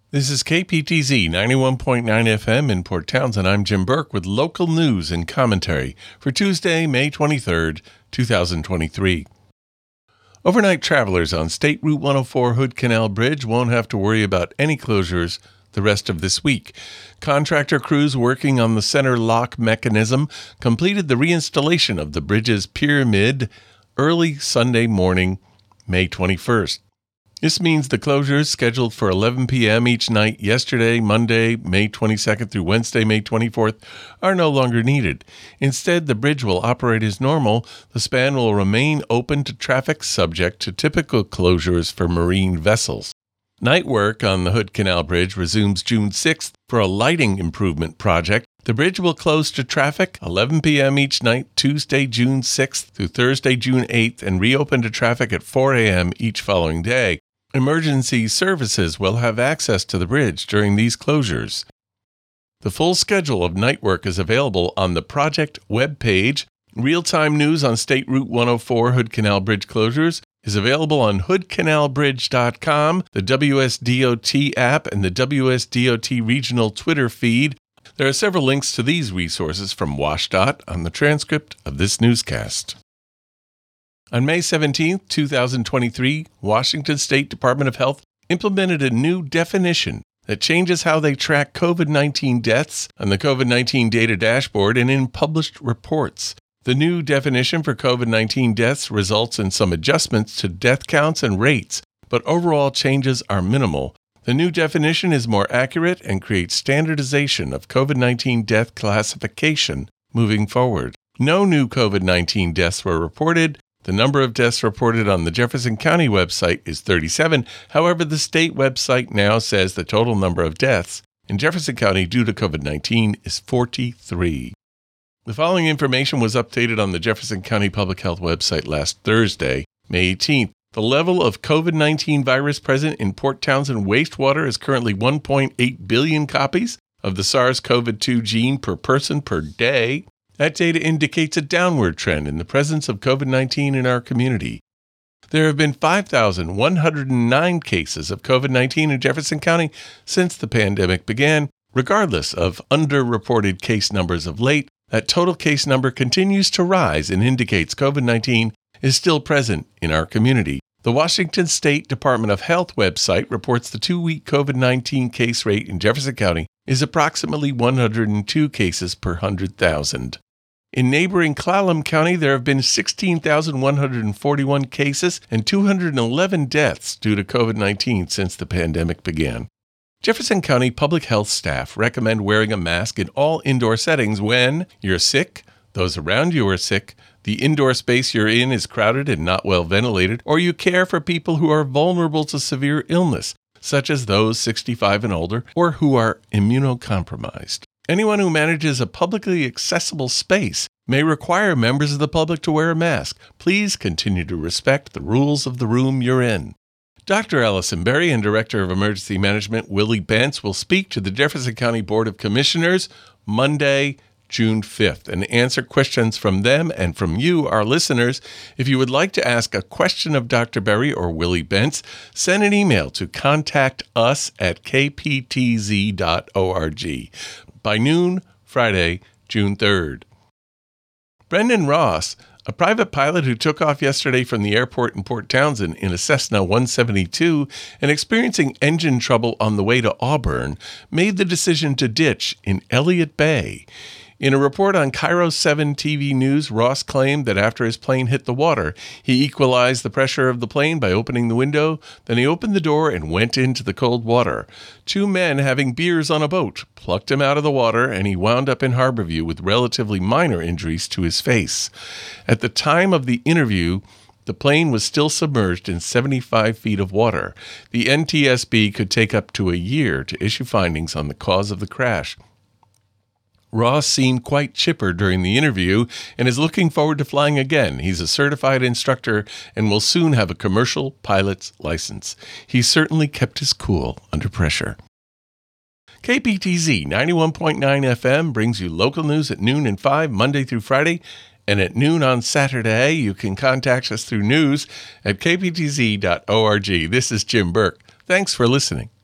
This is KPTZ 91.9 FM in Port Townsend. I'm Jim Burke with local news and commentary for Tuesday, May 23rd, 2023. Overnight travelers on State Route 104 Hood Canal Bridge won't have to worry about any closures the rest of this week. Contractor crews working on the center lock mechanism completed the reinstallation of the bridge's pyramid early Sunday morning, May 21st. This means the closures scheduled for 11 p.m. each night yesterday, Monday, May 22nd through Wednesday, May 24th, are no longer needed. Instead, the bridge will operate as normal. The span will remain open to traffic subject to typical closures for marine vessels. Night work on the Hood Canal Bridge resumes June 6th for a lighting improvement project. The bridge will close to traffic 11 p.m. each night, Tuesday, June 6th through Thursday, June 8th, and reopen to traffic at 4 a.m. each following day. Emergency services will have access to the bridge during these closures. The full schedule of night work is available on the project webpage. Real-time news on State Route 104 Hood Canal Bridge closures is available on hoodcanalbridge.com, the WSDOT app, and the WSDOT regional Twitter feed. There are several links to these resources from WSDOT on the transcript of this newscast. On May 17, 2023, Washington State Department of Health implemented a new definition that changes how they track COVID-19 deaths on the COVID-19 data dashboard and in published reports. The new definition for COVID-19 deaths results in some adjustments to death counts and rates, but overall changes are minimal. The new definition is more accurate and creates standardization of COVID-19 death classification moving forward. No new COVID-19 deaths were reported. The number of deaths reported on the Jefferson County website is 37. However, the state website now says the total number of deaths in Jefferson County due to COVID-19 is 43. The following information was updated on the Jefferson County Public Health website last Thursday, May 18th. The level of COVID-19 virus present in Port Townsend wastewater is currently 1.8 billion copies of the SARS-CoV-2 gene per person per day. That data indicates a downward trend in the presence of COVID-19 in our community. There have been 5,109 cases of COVID-19 in Jefferson County since the pandemic began. Regardless of underreported case numbers of late, that total case number continues to rise and indicates COVID-19 is still present in our community. The Washington State Department of Health website reports the 2-week COVID-19 case rate in Jefferson County is approximately 102 cases per 100,000. In neighboring Clallam County, there have been 16,141 cases and 211 deaths due to COVID-19 since the pandemic began. Jefferson County public health staff recommend wearing a mask in all indoor settings when you're sick, those around you are sick, the indoor space you're in is crowded and not well ventilated, or you care for people who are vulnerable to severe illness, such as those 65 and older or who are immunocompromised. Anyone who manages a publicly accessible space may require members of the public to wear a mask. Please continue to respect the rules of the room you're in. Dr. Allison Berry and Director of Emergency Management Willie Bentz will speak to the Jefferson County Board of Commissioners Monday, June 5th, and answer questions from them and from you, our listeners. If you would like to ask a question of Dr. Berry or Willie Bentz, send an email to contactus@kptz.org by noon, Friday, June 3rd. Brendan Ross, a private pilot who took off yesterday from the airport in Port Townsend in a Cessna 172 and experiencing engine trouble on the way to Auburn, made the decision to ditch in Elliott Bay. In a report on Cairo 7 TV News, Ross claimed that after his plane hit the water, he equalized the pressure of the plane by opening the window, then he opened the door and went into the cold water. 2 men having beers on a boat plucked him out of the water, and he wound up in Harborview with relatively minor injuries to his face. At the time of the interview, the plane was still submerged in 75 feet of water. The NTSB could take up to a year to issue findings on the cause of the crash. Ross seemed quite chipper during the interview and is looking forward to flying again. He's a certified instructor and will soon have a commercial pilot's license. He certainly kept his cool under pressure. KPTZ 91.9 FM brings you local news at noon and 5 Monday through Friday, and at noon on Saturday. You can contact us through news at kptz.org. This is Jim Burke. Thanks for listening.